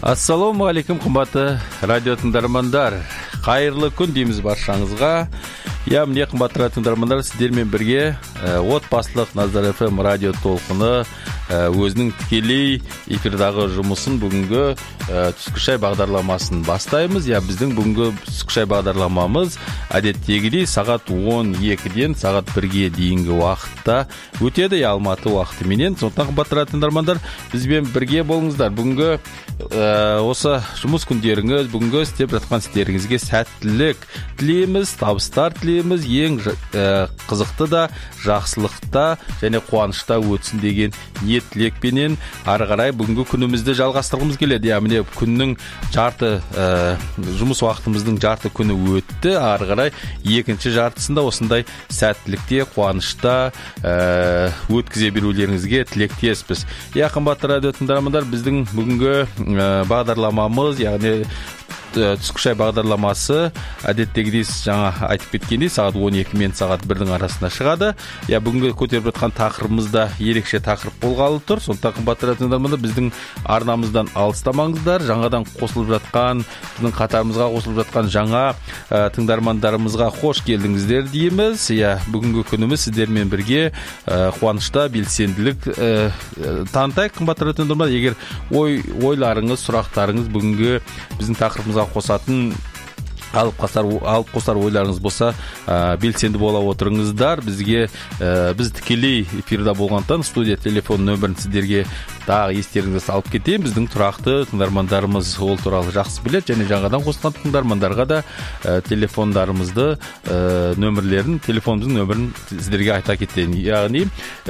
Ассаламу алейкум, қымбатты радио тыңдармандар. Қайырлы күн дейміз баршаңызға. Міне қымбатты радио тыңдармандар, сіздермен бірге отбасылық Назар ФМ радио толқыны өзінің тікелей эфирдағы жұмысын бүгінгі түскі шай бағдарламасын бастаймыз. Біздің бүгінгі түскі шай бағдарламамыз әдеттегідей сағат 12-ден сағат 1-ге дейінгі уақытта өтеді, Алматы уақытыменен. Сондықтан қымбатты радио тыңдармандар, бізбен бірге болыңыздар. Бүгінгі осы жұмыс күндеріңіз, бүгінгі істеп жатқан істеріңізге сәттілік тілейміз, табыстар тілейміз, ең қызықты да, жақсылықта және қуанышта өтсін деген ниет тілекпенен ары қарай бүгінгі күнімізді жалғастырғымыз келеді. Міне күннің жұмыс уақытымыздың жарты күні өтті. Ары қарай екінші жартысында осындай сәттілікте, қуанышта өткізе берулеріңізге тілектеспіз. Қымбатты радио тыңдармандар, біздің бүгінгі бағдарламамыз, яғни түскі шай бағдарламасы әдеттегідей жаңа айтып кеткендей сағат 12 мен сағат 1-дің арасында шығады. Бүгінгі көтеріп жатқан тақырыбымызда ерекше тақырып болғалы тұр. Сондықтан қымбатты радио тыңдармандар, біздің арнамыздан алыстамаңыздар. Жаңадан қосылып жатқан, біздің қатарымызға қосылып жатқан жаңа тыңдармандарымызға қош келдіңіздер дейміз. Бүгінгі күніміз сіздермен бірге қуанышта белсенділік танытайық. Қымбатты радио тыңдармандар, егер ойларыңыз, сұрақтарыңыз бүгінгі біздің тақырыбымызға қосатын алып қосар ойларыңыз болса, белсенді бола отырыңыздар. Біз тікелей эфирда болғандықтан студия телефон нөмірін сіздерге тағы естеріңізге салып кетейін. Біздің тұрақты тыңдармандарымыз ол туралы жақсы біледі, және жаңадан қосылған тыңдармандарға да телефондарымызды телефонымыздың нөмірін сіздерге айта кетейін. Яғни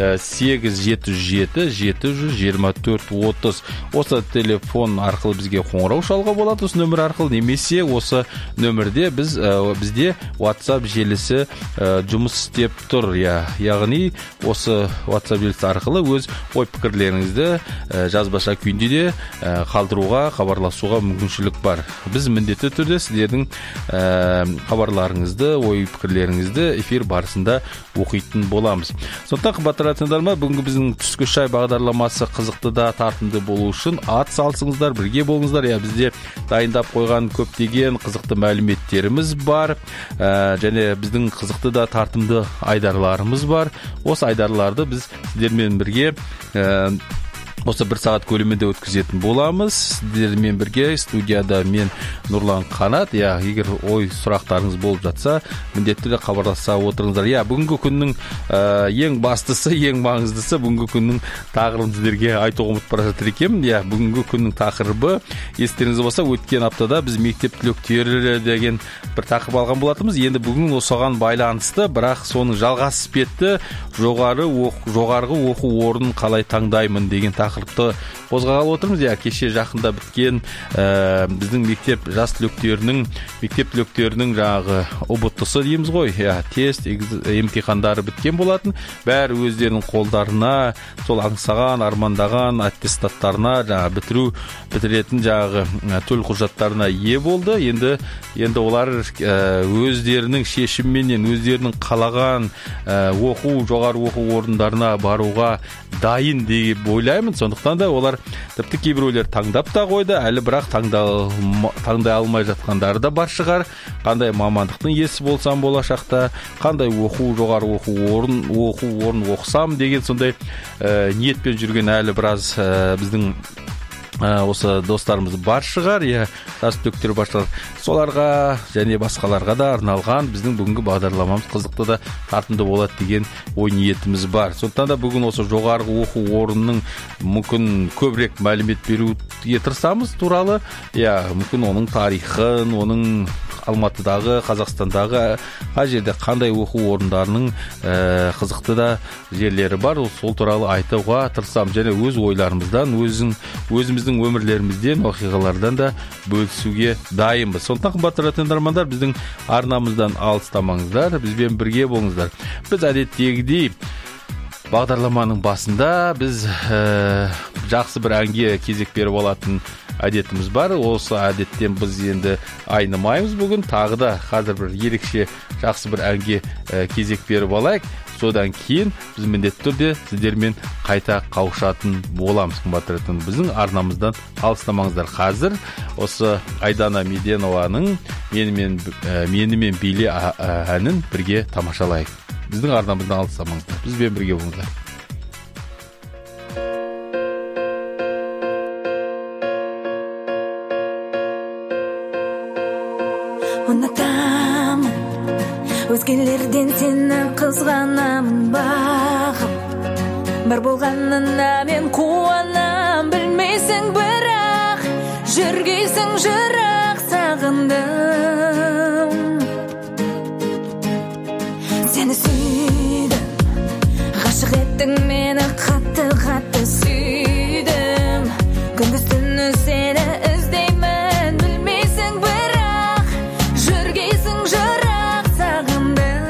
877-724-30. Осы телефон арқылы бізге қоңырау шалуға болады, осы нөмір арқылы, немесе осы нөмірде бізде WhatsApp желісі жұмыс істеп тұр. Яғни осы WhatsApp желісі арқылы өз ой пікірлеріңізді жазбаша күйінде де қалдыруға, хабарласуға мүмкіншілік бар. Біз міндетті түрде сіздердің хабарларыңызды, ой пікірлеріңізді эфир барысында оқитын боламыз. Сондықтан қымбатты радио тыңдармандар, бүгінгі біздің түскі шай бағдарламасы қызықты да тартымды болу үшін ат салсыңыздар, бірге болыңыздар. Бізде дайындап қойған көптеген қызықты мәліметтеріміз бар, және біздің қызықты да тартымды айдарларымыз бар. Осы айдарларды біз сіздермен бірге осы 1 сағат көлемінде өткізетін боламыз. Сіздермен бірге студияда мен Нұрлан Қанат. Егер ой сұрақтарыңыз болып жатса, міндетті түрде хабарласа отырыңыздар. Бүгінгі күннің ең бастысы, ең маңыздысы, бүгінгі күннің тақырыбын сіздерге айтуға ұмытып бара жатыр екенмін. Бүгінгі күннің тақырыбы, естеріңіз болса, өткен аптада біз мектеп түлектері деген бір тақырып алған болатынбыз. Енді бүгін осыған байланысты, бірақ соның жалғасып кетті, жоғарғы оқу орнын қалай таңдаймын деген тақырыпты қозғағалы отырмыз. Кеше жақында біткен біздің жас түлектерінің, мектеп түлектерінің жаңағы ұбт-сы дейміз ғой, тест, емтихандары біткен болатын. Бәрі өздерінің қолдарына сол аңсаған, армандаған аттестаттарына, бітіретін жаңағы төл құжаттарына ие болды. Енді олар өздерінің шешімменен, өздерінің қалаған жоғары оқу орындарына баруға дайын деп ойлаймын. Сондықтан да олар тіпті кейбіреулер таңдап та қойды, әлі бірақ таңдай алмай жатқандары да бар шығар. Қандай мамандықтың иесі болсам болашақта, қандай жоғары оқу орын оқысам деген сондай ниетпен жүрген әлі біраз біздің осы достарымыз бар шығар, жас түлектер бар шығар. Соларға және басқаларға да арналған біздің бүгінгі бағдарламамыз қызықты да тартымды болады деген ой ниетіміз бар. Сондықтан да бүгін осы жоғарғы оқу орнының мүмкін көбірек мәлімет беруге тырысамыз туралы. Мүмкін оның тарихын, оның Алматыдағы, Қазақстандағы қай жерде қандай оқу орындарының қызықты да жерлері бар, сол туралы айтуға тырысамыз. Және өз ойларымыздан, өзіміздің өмірлерімізден, оқиғалардан да бөлісуге дайынбыз. Сондықтан қымбатты радио тыңдармандар, біздің арнамыздан алыстамаңыздар, бізбен бірге болыңыздар. Біз әдеттегідей бағдарламаның басында біз жақсы бір әнге кезек беріп алатын әдетіміз бар. Осы әдеттен біз енді айнымаймыз. Бүгін тағы да қазір бір ерекше жақсы бір әнге кезек беріп алайық. содан кейін біз міндетті түрде сіздермен қайта қауышатын боламыз. Қымбатты радио біздің арнамыздан алыстамаңыздар. Қазір осы Айдана Меденованың менімен биле әнін бірге тамашалайық. Біздің арнамыздан алыстамаңыздар. Бізбен бірге болыңыздар. Ұнатамын өзгелерден сені қызғанамын бағым бар болғанына мен қуанам білмейсің бірақ жүргейсің жырақ сағындым сені сүйдім ғашық еттің мені қатты сүйдім күндіз түні сені іздеймін білмейсің бірақ жүргейсің жырақ сағындым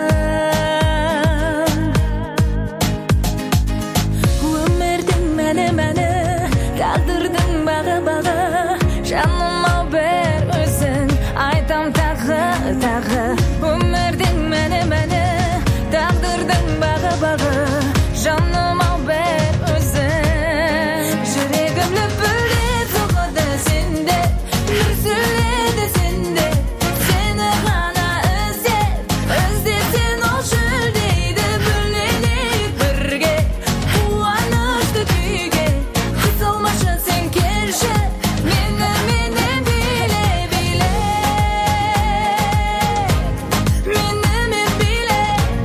өмірдің мәні тағдырдың бағы жаныма бір өзің айтам тағы өмірдің мәні тағдырдың бағы жаныма бір өзің жүрегім лүпілдеп соғады сенде дүрсілдеді сенде сені ғана іздеп сен ол жүлдейді бөленейік бірге қуанышты күйге қысылмашы сен келші менімен биле менімен биле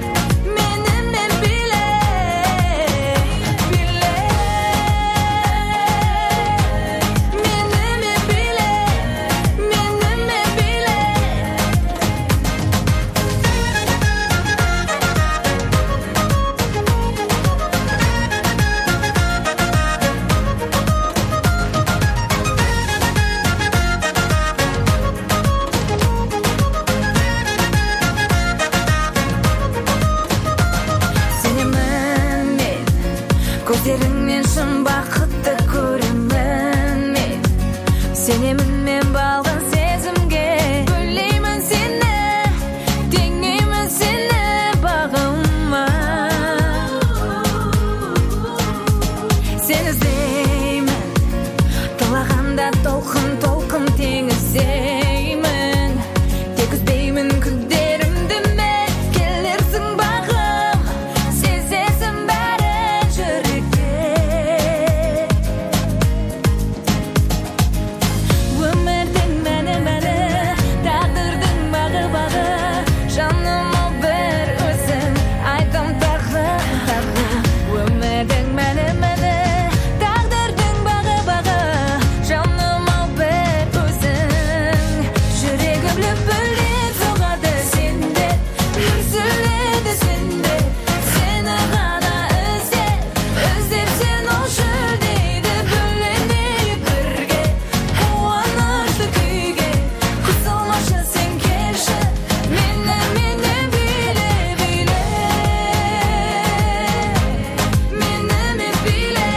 көздеріңнен шын бақытты көремін мен сенемін мен балғын сезімге бөлеймін сені теңеймін сені бағыма сені іздеймін тулағанда толқын теңізеймін тек үзбеймін күндерімді мен келерсің бағым сезесің бәрін жүректе өмірдің мәні тағдырдың бағы жаныма бір өзің айтам тағы өмірдің мәні тағдырдың бағы жаныма бір өзің жүрегім лүпілдеп соғады сенде дүрсілдеді сенде сені ғана іздеп сен ол жүлдейді бөленейік бірге қуанышты күйге қысылмашы сен келші менімен биле менімен биле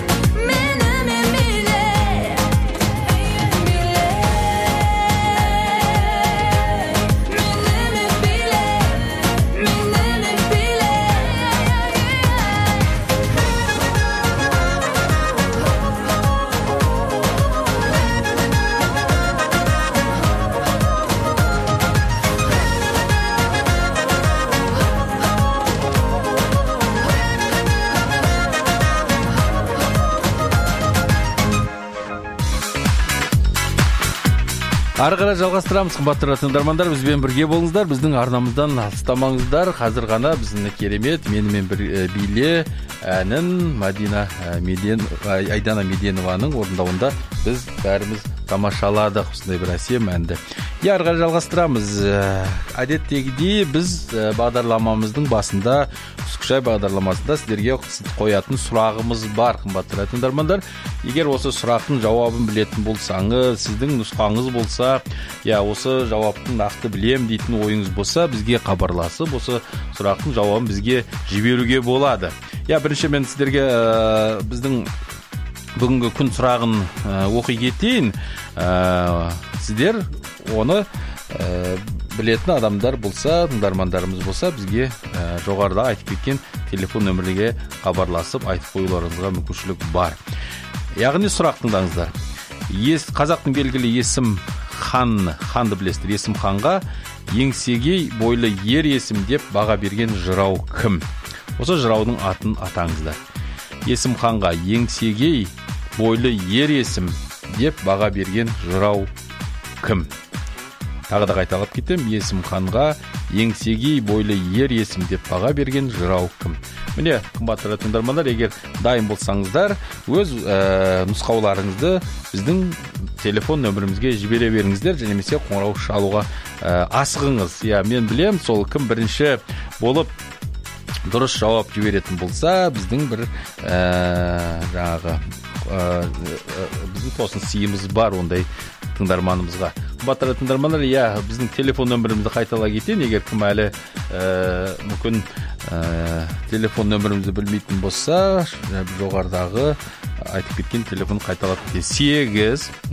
Ары қарай жалғастырамыз. Қымбатты тыңдармандар, бізбен бірге болыңыздар. Біздің арнамыздан алыстамаңыздар. Қазір ғана біздің керемет менімен бір биле әнін Айдана Меденованың орындауында біз бәріміз тамашаладық. Осындай бір әсем әнді. Ары қарай жалғастырамыз. Әдеттегідей біз бағдарламамыздың басында, Түскі бағдарламасында сіздерге қоятын сұрағымыз бар. Қымбатты тыңдармандар, егер осы сұрақтың жауабын білетін болсаңыз, сіздің нұсқаңыз болса, осы жауаптың нақты білем дейтін ойыңыз болса, бізге хабарласып, осы сұрақтың жауабын бізге жіберуге болады. Бірінші мен сіздерге біздің бүгінгі күн сұрағын оқи кетейін. Сіздер оны білетін адамдар болса, тыңдармандарымыз болса, бізге жоғарыда айтып кеткен телефон нөмірге хабарласып айтып қоюларыңызға мүмкіншілік бар. Яғни сұрақ тыңдаңыздар. Қазақтың белгілі Есім ханды білесіздер. Есім ханға еңсегей бойлы ер есім деп баға берген жырау кім? Осы жыраудың атын атаңыздар. Есім ханға еңсегей бойлы ер есім деп баға берген жырау кім? Тағы да қайталап кетем. Есім ханға еңсегей бойлы ер есім деп баға берген жырау кім? Міне, қымбатты тыңдармандар, егер дайын болсаңыздар, өз нұсқауларыңызды біздің телефон нөмірімізге жібере беріңіздер, немесе қоңырау шалуға асығыңыз. Мен білем, сол кім бірінші болып дұрыс жауап жіберетін болса, біздің бір біздің тосын сыйымыз бар ондай тыңдарманымызға. Қымбатты тыңдармандар, біздің телефон нөмірімізді қайталай кетейін, егер кім әлі мүмкін телефон нөмірімізді білмейтін болса, жоғарыдағы айтып кеткен телефон қайталап кетейін.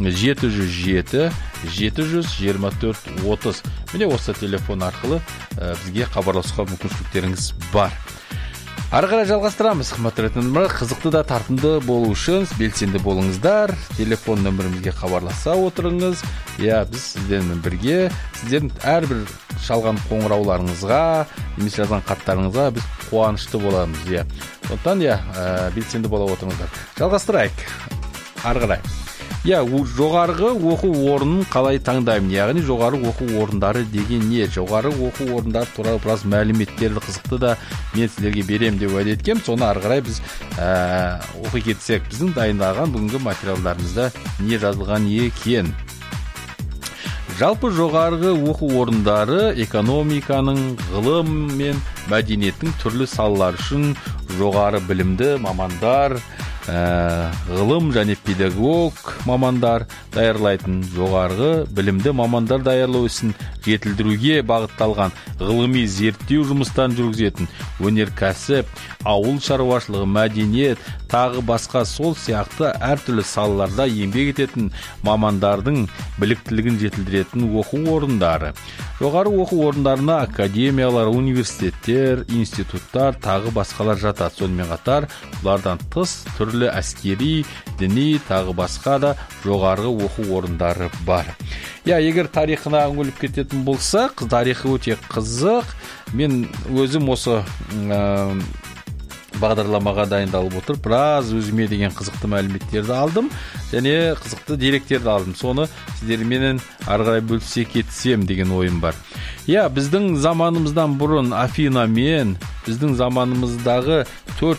8-707-724-30. Міне осы телефон арқылы бізге хабарласуға мүмкіншіліктеріңіз бар. Ары қарай жалғастырамыз. Қымбатты тыңдармандар, қызықты да тартымды болу үшін белсенді болыңыздар. Телефон нөмірімізге хабарласа отырыңыз. Біз сіздермен бірге, сіздердің әрбір шалған қоңырауларыңызға, немесе жазған хаттарыңызға біз қуанышты боламыз. Сондықтан белсенді бола отырыңыздар. Жалғастырайық. Ары қарай. Жоғарғы оқу орнын қалай таңдаймын? Яғни жоғары оқу орындары деген не? Жоғары оқу орындары туралы біраз мәліметтерді қызықты да мен сіздерге берем деп уәде еткем. Соны ары қарай біз оқи кетсек, біздің дайындаған бүгінгі материалдарымызда не жазылған екен? Жалпы жоғарғы оқу орындары экономиканың, ғылым мен мәдениеттің түрлі салалары үшін жоғары білімді мамандар, ғылым және педагог мамандар даярлайтын, жоғарғы білімді мамандар даярлау ісін жетілдіруге бағытталған ғылыми зерттеу жұмыстарын жүргізетін, өнеркәсіп, ауыл шаруашылығы, мәдениет, тағы басқа сол сияқты әртүрлі салаларда еңбек ететін мамандардың біліктілігін жетілдіретін оқу орындары. Жоғары оқу орындарына академиялар, университеттер, институттар, тағы басқалар жатады. Сонымен қатар, бұлардан тыс түрлі әскери, діни, тағы басқа да жоғарғы оқу орындары бар. Егер тарихына үңіліп кететін болса, тарихы өте қызық. Мен өзім осы бағдарламаға дайындалып отыр, біраз өзіме деген қызықты мәліметтерді алдым, және қызықты деректерді алдым. Соны сіздерменен ары қарай бөлісе кетсем деген ойым бар. Біздің заманымыздан бұрын Афинамен, біздің заманымыздағы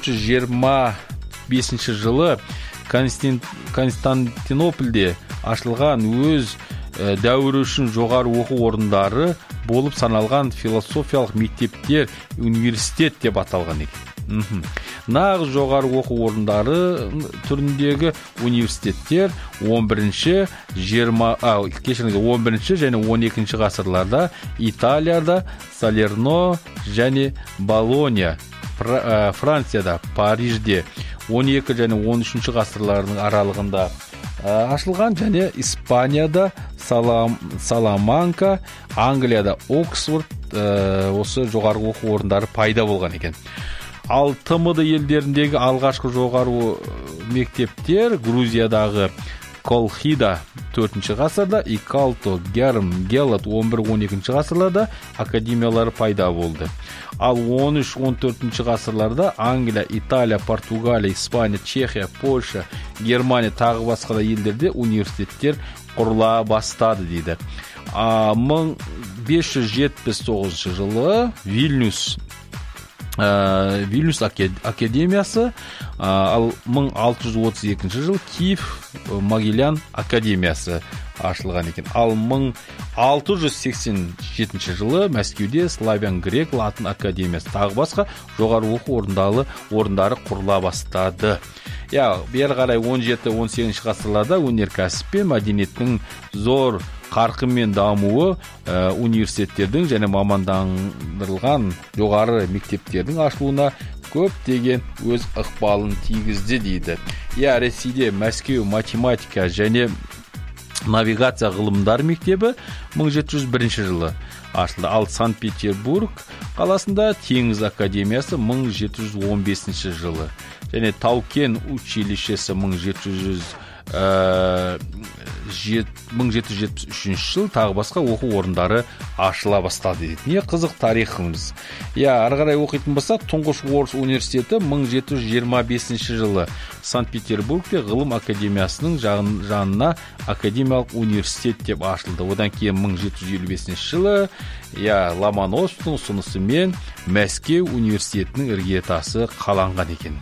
425 жылы Константинопольде ашылған өз дәуірі үшін жоғары оқу орындары болып саналған философиялық мектептер, университет деп аталған екен. Нағыз жоғары оқу орындары түріндегі университеттер 11 және 12 ғасырларда Италияда Салерно және Болонья, Францияда Парижде 12 және 13 ғасырлардың аралығында ашылған, және Испанияда Саламанка, Англияда Оксфорд осы жоғары оқу орындары пайда болған екен. Ал ТМД елдеріндегі алғашқы жоғары мектептер Грузиядағы Колхида 4 ғасырда, Икалто, Герм, Гелат 11-12 ғасырларда академиялары пайда болды. Ал 13-14 ғасырларда Англия, Италия, Португалия, Испания, Чехия, Польша, Германия тағы басқа да елдерде университеттер құрыла бастады дейді. 1579 жылы Вильнюс академиясы, ал 1632 жыл Киев Могилян академиясы ашылған екен. Ал 1687 жылы Мәскеуде Славян Грек Латын академиясы, тағы басқа жоғары оқу орындары құрыла бастады. Бері қарай 17-18 ғасырларда өнеркәсіп пен мәдениеттің зор қарқынмен дамуы университеттердің және мамандандырылған жоғары мектептердің ашылуына көптеген өз ықпалын тигізді дейді. Ресейде Мәскеу математика және навигация ғылымдар мектебі 1701 жылы ашылды. Ал Санкт-Петербург қаласында теңіз академиясы 1715 жылы. Және Тау-Кен училищесі 1773 жыл, тағы басқа оқу орындары ашыла бастады дейді. Не қызық тарихымыз. Ары қарай оқитын болсақ, тұңғыш орыс университеті 1725 жылы Санкт-Петербургте ғылым академиясының жанына академиялық университет деп ашылды. Одан кейін 1755 жылы Ломоносовтың ұсынысымен Мәскеу университетінің іргетасы қаланған екен.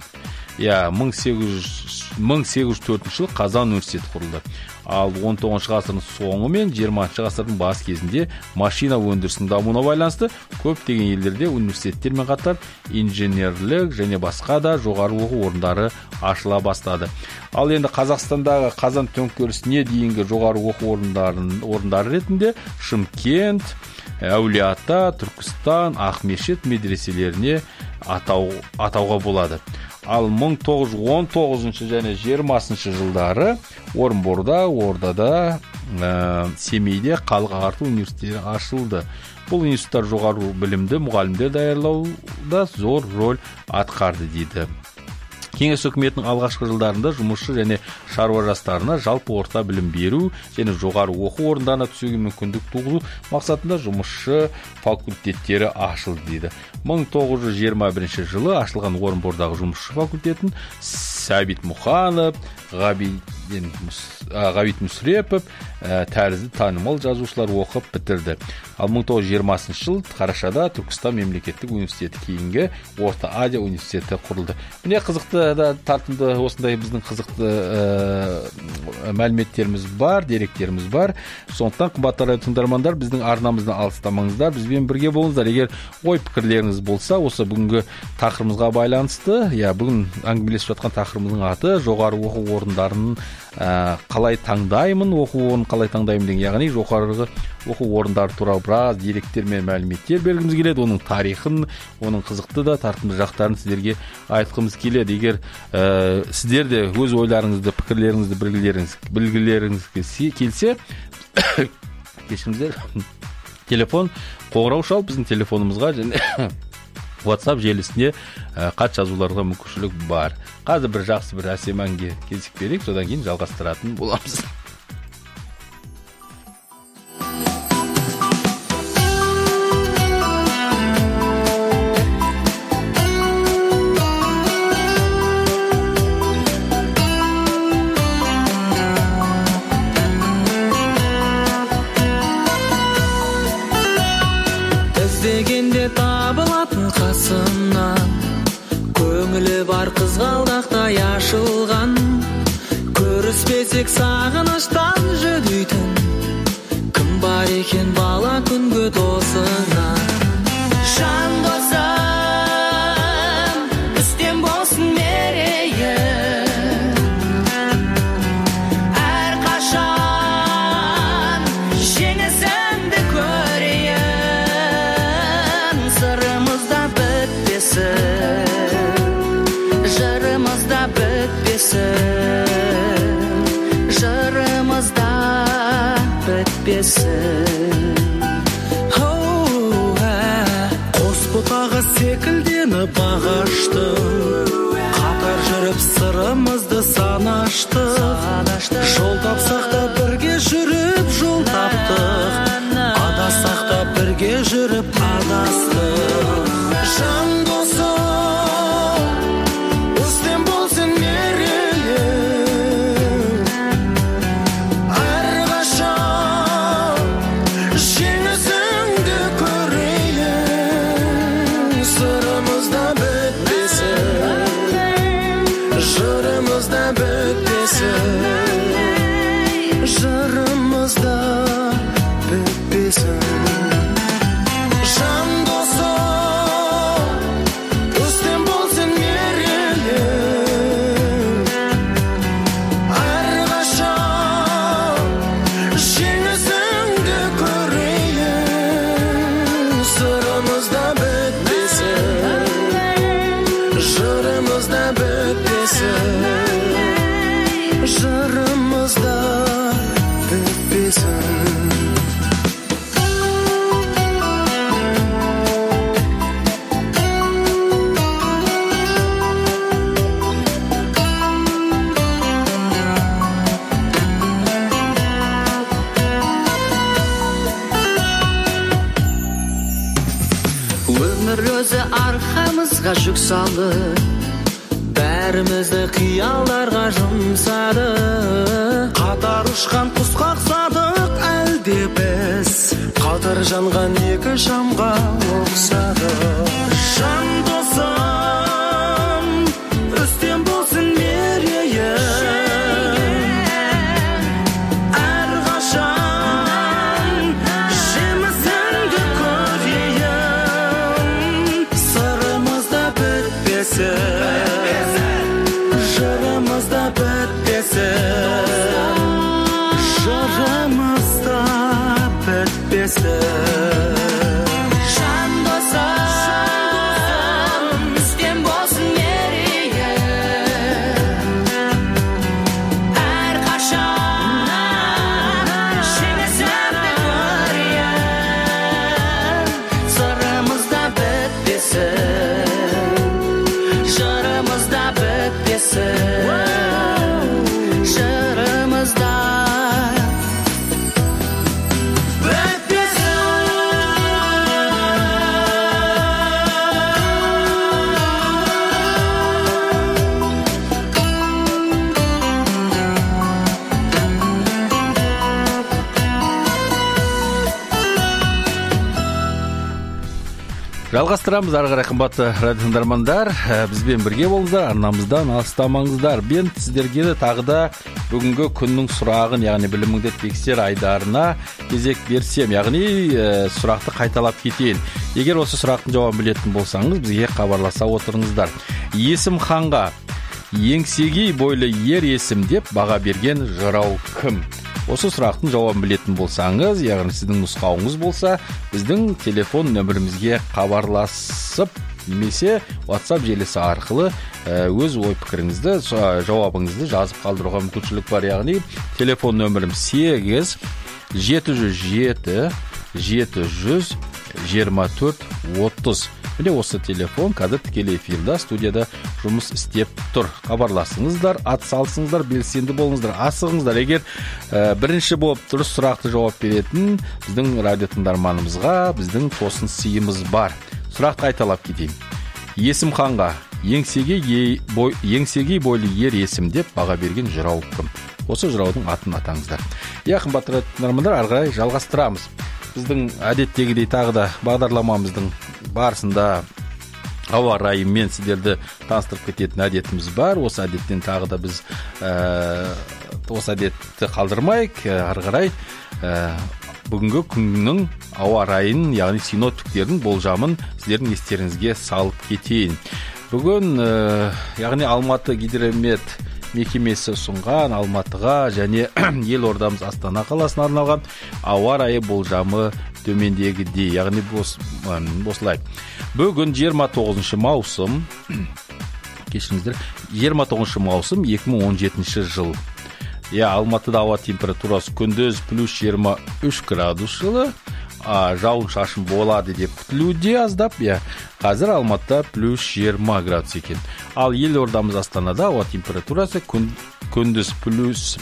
1804 жылы Қазан университеті құрылды. Ал 19 ғасырдың соңы мен 20 ғасырдың бас кезінде машина өндірісінің дамуына байланысты көптеген елдерде университеттермен қатар инженерлік және басқа да жоғары оқу орындары ашыла бастады. Ал енді Қазақстандағы Қазан төңкерісіне дейінгі жоғары оқу орындары ретінде Шымкент, Әулие-Ата, Түркістан, Ақмешіт медреселеріне атауға болады. Ал 1919 және 20 жылдары Орынборда, Ордада, Семейде халық ағарту университеттері ашылды. Бұл институттар жоғары білімді мұғалімдер даярлауда зор рөл атқарды дейді. Кеңес үкіметінің алғашқы жылдарында жұмысшы және шаруа жастарына жалпы орта білім беру және жоғары оқу орындарына түсуге мүмкіндік туғызу мақсатында жұмысшы факультеттері ашылды дейді. 1921 жылы ашылған Орынбордағы жұмысшы факультетін Сәбит Мұханов, Ғабит Мүсірепов тәрізді танымал жазушылар оқып бітірді. Ал 1920 жыл Қарашада Түркістан мемлекеттік университеті кейінгі Орта Азия университеті құрылды. Міне қызықты да тартымды осындай біздің қызықты мәліметтеріміз бар, деректеріміз бар. Сондықтан қымбатты радио тыңдармандар, біздің арнамыздан алыстамаңыздар, бізбен бірге болыңыздар. Егер ой пікірлеріңіз болса, осы бүгінгі тақырыбымызға байланысты, бүгін әңгімелесіп жатқан тақырыбымыздың аты жоғары оқу орындарын қалай таңдаймын, оқу орнын қалай таңдаймын деген, яғни жоғары оқу орындары туралы біраз деректер мен мәліметтер бергіміз келеді. Оның тарихын, оның қызықты да тартымды жақтарын сіздерге айтқымыз келеді. Егер сіздер де өз ойларыңызды, пікірлеріңізді білгілеріңіз келсе, кешіріңіздер, телефон қоңырау шалып біздің телефонымызға және WhatsApp желісіне хат жазуларға мүмкіншілік бар. Қазір бір жақсы бір әсем әнге кезік берейік, содан кейін жалғастыратын боламыз. Іздегенде табылатын қасымнан, көңілі бар қызғалдақтай ашылған, көріспесек сағыныштан жүдейтін, кім бар екен бала күнгі досыңа. Жан досым, үстем болсын мерейі, әрқашан жеңісіңді көрейін, сырымызда бітпесін, жырымызда бітпесін, жырымызда бітпесін. Қос бұтаға секілденіп ағаштың, қатар жүріп сырымызды санаштық. Жол тапсақ та бірге жүріп жол таптық, адасақ та бірге жүріп адастық. Жан досым, үстем болсын мерейім, әрқашан жеңісіңді көрейін, сырымызда бітпесін, жырымызда бітпесін, жүрек салып, бәрімізді қиялдарға жұмсады. Қатар ұшқан құс қақсадық, әлде біз қатар жанған екі шамға ұқсадық. Жан досым, үстем болсын мерейім, әрқашан жемісіңді көрейін. Сырымызда бітпесін, жырымызда бітпесін, жырымызда бітпесін. Жалғастырамыз, ары қарай қымбатты радио тыңдармандар, бізбен бірге болыңыздар, арнамыздан алыстамаңыздар. Мен сіздерге тағы да бүгінгі күннің сұрағын, яғни біліміңді тексер айдарына кезек берсем, яғни сұрақты қайталап кетейін. Егер осы сұрақтың жауабын білетін болсаңыз, бізге хабарласа отырыңыздар. Есім ханға еңсегей бойлы ер есім деп баға берген жырау кім? Осы сұрақтың жауабын білетін болсаңыз, яғни сіздің нұсқауыңыз болса, біздің телефон нөмірімізге хабарласып, немесе WhatsApp желісі арқылы өз ой пікіріңізді, жауабыңызды жазып қалдыруға мүмкіншілік бар. Яғни телефон нөмірім 8 707 724 30. Міне осы телефон қазір тікелей эфирда, студияда жұмыс істеп тұр. Хабарласыңыздар, ат салсыңыздар, белсенді болыңыздар, асығыңыздар. Егер бірінші болып дұрыс сұрақты жауап беретін біздің радио тыңдарманымызға біздің тосын сыйымыз бар. Сұрақты қайталап кетейін. Есім ханға еңсегей бойлы ер есім деп баға берген жырау кім? Осы жыраудың атын атаңыздар. Қымбатты радио тыңдармандар, ары қарай жалғастырамыз. Біздің әдеттегідей тағы да бағдарламамыздың барысында ауа райымен сіздерді таныстырып кететін әдетіміз бар. Осы әдеттен тағы да біз осы әдетті қалдырмайық, ары қарай бүгінгі күннің ауа райын, яғни синоптиктердің болжамын сіздердің естеріңізге салып кетейін. Бүгін яғни Алматы гидромет мекемесі ұсынған Алматыға және елордамыз Астана қаласына арналған ауа райы болжамы төмендегідей, яғни осылай. Бүгін 29 маусым 29 маусым 2017 жыл. Алматыда ауа температурасы күндіз плюс 23 градус жылы, жауын шашын болады деп күтілуде аздап. Қазір Алматыда плюс 20 градус екен. Ал елордамыз Астанада ауа температурасы күндіз плюс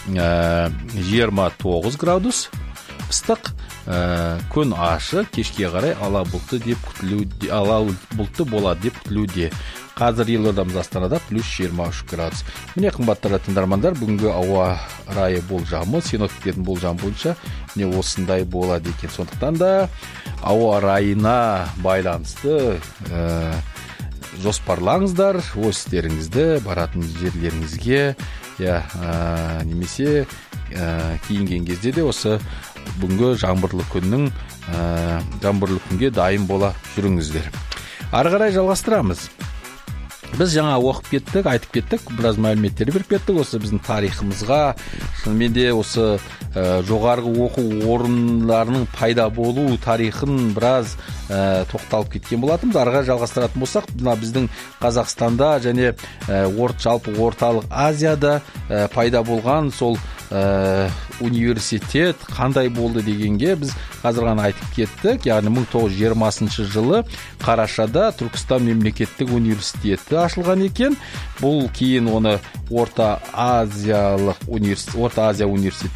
29 градус ыстық, күн ашы, кешке қарай ала бұлтты болады деп күтілуде. Қазір елордамыз Астанада плюс 23 градус. Міне қымбатты тыңдармандар, бүгінгі ауа райы болжамы, синоптиктердің болжамы бойынша міне осындай болады екен. Сондықтан да ауа райына байланысты жоспарлаңыздар, ойстеріңізді баратын жерлеріңізге, немесе киінген кезде де осы бүгінгі жаңбырлы күнге дайын бола жүріңіздер. Ары қарай жалғастырамыз. Біз жаңа оқып кеттік, айтып кеттік, біраз мәліметтер беріп кеттік. Осы біздің тарихымызға, шынымен де осы жоғарғы оқу орындарының пайда болу тарихын біраз тоқталып кеткен болатынбыз. Арға жалғастыратын болсақ, біздің Қазақстанда және жалпы орталық Азияда пайда болған сол университет қандай болды дегенге біз қазір ғана айтып кеттік. Яғни 1920 жылы Қарашада Түркістан мемлекеттік университеті ашылған екен. Бұл кейін оны Орта Азия университеті деп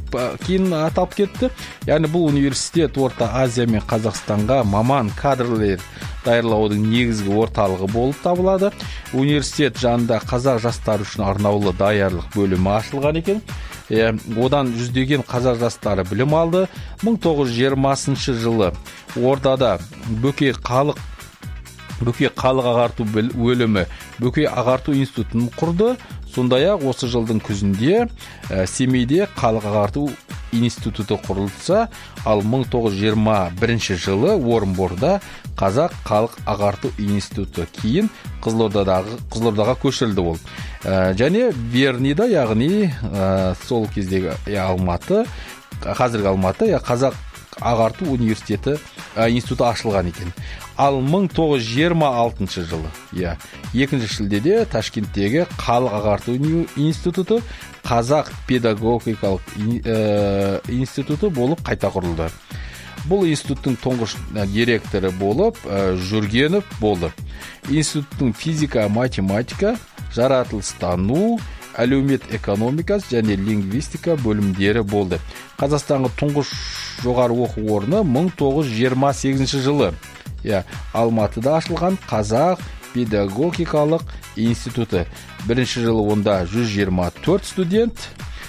кейін аталып кетті. Яғни бұл университет Орта Азия мен Қазақстанға маман кадрлер даярлаудың негізгі орталығы болып табылады. Университет жанында қазақ жастары үшін арнаулы даярлық бөлімі ашылған екен. Одан жүздеген қазақ жастары білім алды. 1920 жылы Ордада Бөкей халық ағарту бөлімі Бөкей ағарту институтын құрды. Сондай-ақ осы жылдың күзінде Семейде халық ағарту институты құрылса, ал 1921 жылы Орынборда қазақ халық ағарту институты, кейін Қызылордаға көшірілді ол. Және Вернида, яғни сол кездегі Алматы, қазіргі Алматы, қазақ ағарту институты ашылған екен. Ал 1926 жылы, 2 шілдеде Ташкенттегі халық ағарту институты қазақ педагогикалық институты болып қайта құрылды. Бұл институттың тұңғыш директоры болып Жүргенов болды. Институттың физика, математика, жаратылыстану, әлеумет экономикасы және лингвистика бөлімдері болды. Қазақстанға тұңғыш жоғары оқу орны 1928 жылы Алматыда ашылған қазақ педагогикалық институты. Бірінші жылы онда 124 студент,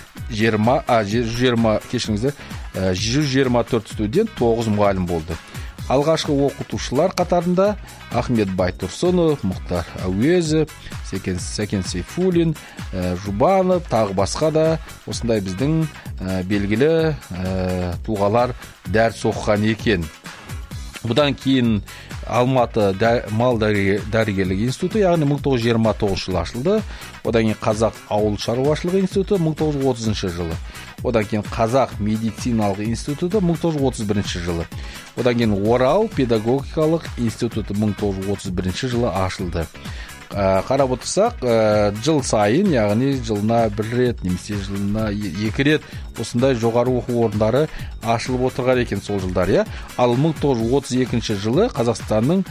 124 студент, 9 мұғалім болды. Алғашқы оқытушылар қатарында Ахмет Байтұрсынов, Мұхтар Әуезов, Сәкен Сейфуллин, Жұбанов, тағы басқа да осындай біздің белгілі тұлғалар дәріс оқыған екен. Бұдан кейін Алматы мал дәрігерлік институты, яғни 1929 жылы ашылды. Одан кейін Қазақ ауыл шаруашылығы институты 1930 жылы. Одан кейін Қазақ медициналық институты 1931 жылы. Одан кейін Орал педагогикалық институты 1931 жылы ашылды. Қарап отырсақ, жыл сайын, яғни жылына 1 рет, немесе жылына 2 рет осындай жоғары оқу орындары ашылып отырған екен сол жылдар. Ал 1932 жылы Қазақстанның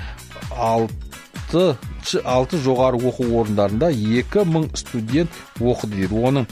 6 жоғары оқу орындарында 2000 студент оқыды дейді. Оның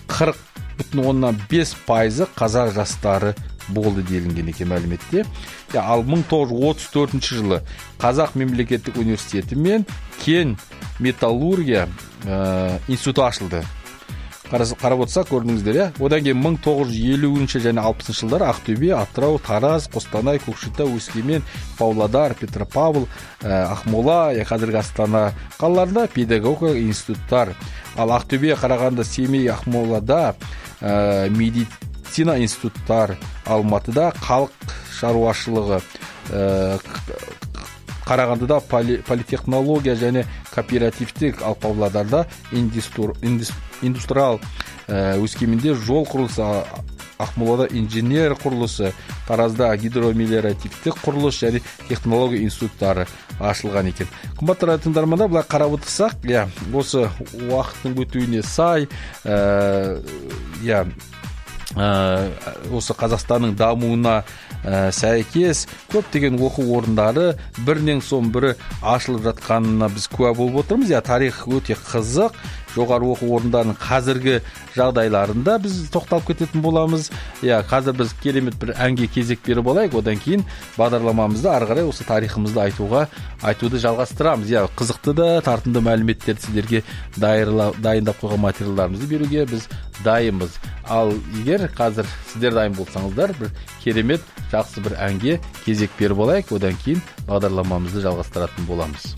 40,5% қазақ жастары болды делінген екен мәліметте. Ал 1934 жылы Қазақ мемлекеттік университеті мен кен металлургия институты ашылды. Қарап отырсақ, көрдіңіздер, Одан кейін 1950 және 60 жылдар Ақтөбе, Атырау, Тараз, Қостанай, Көкшетау, Өскемен, Павлодар, Петропавл, Ақмола, қазіргі Астана қалаларында педагогикалық институттар. Ал Ақтөбе, Қарағанды, Семей, Ақмолада медицина институттар, Алматыда халық шаруашылығы, Қарағандыда политехнология және кооперативтік, ал Павлодарда индустриал, Өскеменде жол құрылысы, Ақмолада инженер құрылысы, Таразда гидромелиоративтік құрылыс және технология институттары ашылған екен. Қымбатты тыңдармандар, былай қарап отырсақ, осы уақыттың өтуіне сай, осы Қазақстанның дамуына сәйкес көптеген оқу орындары бірінен соң бірі ашылып жатқанына біз куә болып отырмыз. Тарих өте қызық. Жоғары оқу орындарының қазіргі жағдайларында біз тоқталып кететін боламыз. Қазір біз керемет бір әнге кезек беріп алайық, одан кейін бағдарламамызды ары қарай осы тарихымызды айтуды жалғастырамыз. Қызықты да, тартымды мәліметтерді сіздерге дайындап қойған материалдарымызды беруге біз дайынбыз. Ал егер қазір сіздер дайын болсаңыздар, бір керемет жақсы бір әнге кезек беріп алайық, одан кейін бағдарламамызды жалғастыратын боламыз.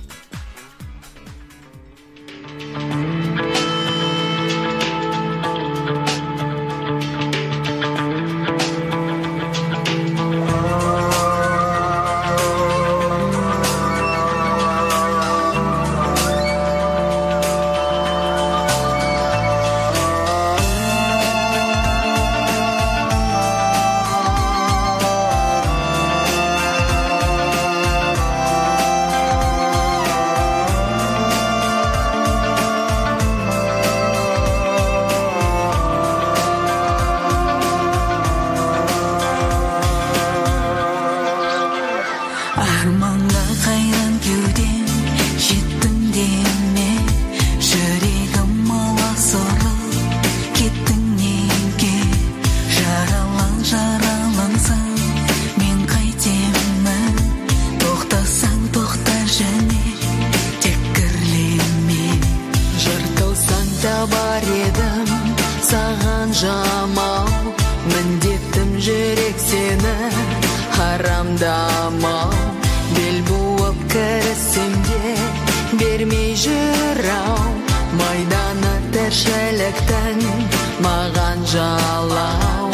табар едім саған жамау міндеттім жүрек сені харамдамау бел буып кірісем де бермей жүрау майданы тіршіліктің маған жалау